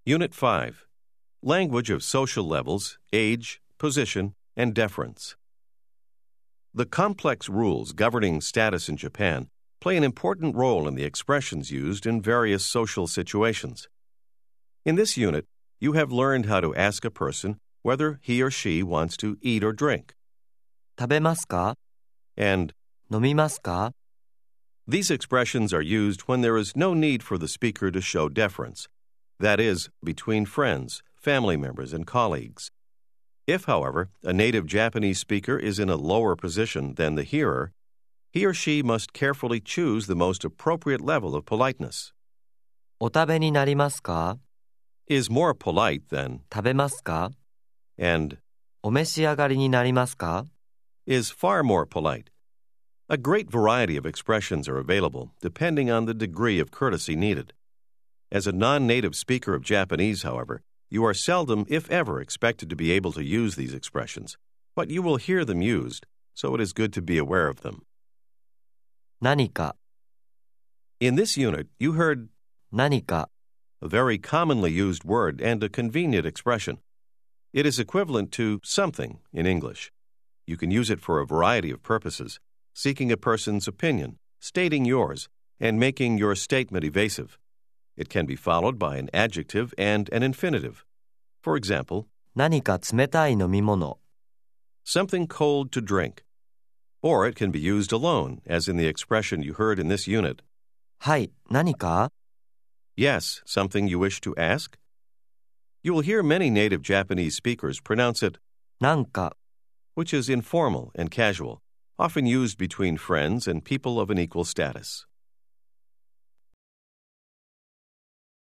Unit 5. Language of social levels, age, position, and deference. The complex rules governing status in Japan play an important role in the expressions used in various social situations. In this unit, you have learned how to ask a person whether he or she wants to eat or drink. 食べますか? And 飲みますか? these expressions are used when there is no need for the speaker to show deference, that is, between friends, family members, and colleagues. If, however, a native Japanese speaker is in a lower position than the hearer, he or she must carefully choose the most appropriate level of politeness. お食べになりますか? Is more polite than 食べますか? and お召し上がりになりますか? is far more polite. A great variety of expressions are available depending on the degree of courtesy needed. As a non-native speaker of Japanese, however, you are seldom, if ever, expected to be able to use these expressions, but you will hear them used, so it is good to be aware of them. 何か In this unit, you heard 何か a very commonly used word and a convenient expression. It is equivalent to something in English. You can use it for a variety of purposes, seeking a person's opinion, stating yours, and making your statement evasive. It can be followed by an adjective and an infinitive. For example, 何か冷たい飲み物 something cold to drink. Or it can be used alone, as in the expression you heard in this unit. はい何か Yes, something you wish to ask? You will hear many native Japanese speakers pronounce it なんか which is informal and casual, often used between friends and people of an equal status.